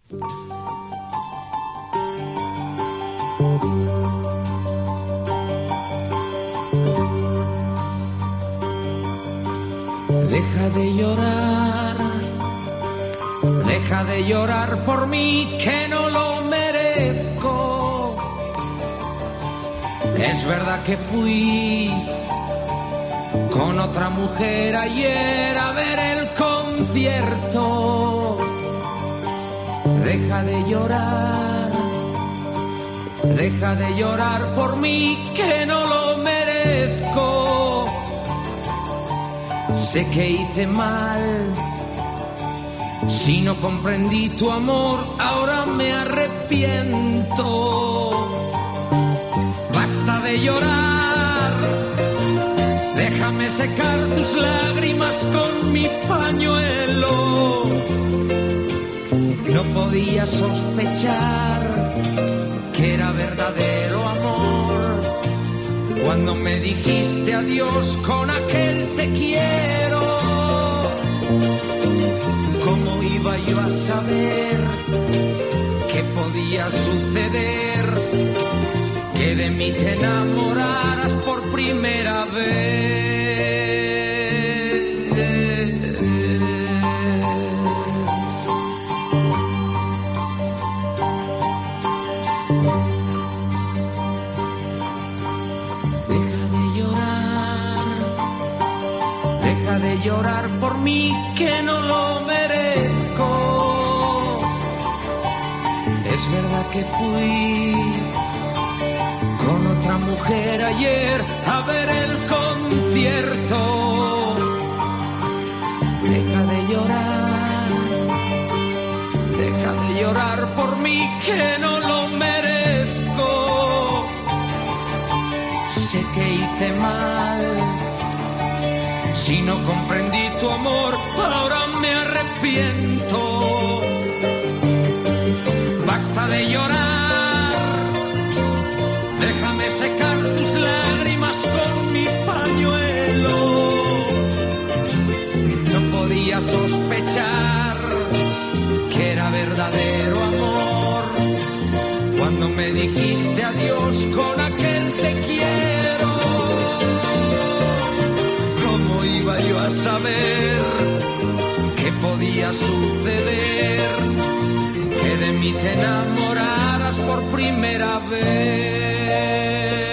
Deja de llorar por mí que no lo merezco. Es verdad que fui con otra mujer ayer a ver el concierto. Deja de llorar por mí que no lo merezco. Sé que hice mal, si no comprendí tu amor, ahora me arrepiento. Basta de llorar, déjame secar tus lágrimas con mi pañuelo. No podía sospechar que era verdadero amor cuando me dijiste adiós con aquel te quiero. ¿Cómo iba yo a saber qué podía suceder? Que de mí te enamoraras por primera vez. Deja de llorar por mí que no lo merezco. Es verdad que fui con otra mujer ayer a ver el concierto. Deja de llorar por mí que no lo merezco. Sé que hice mal, si no comprendí tu amor, ahora me arrepiento. Basta de llorar, déjame secar tus lágrimas con mi pañuelo. No podía sospechar que era verdadero amor cuando me dijiste adiós con aquel te quiero. ¿Cómo iba yo a saber qué podía suceder? Que de mí te enamoraras por primera vez.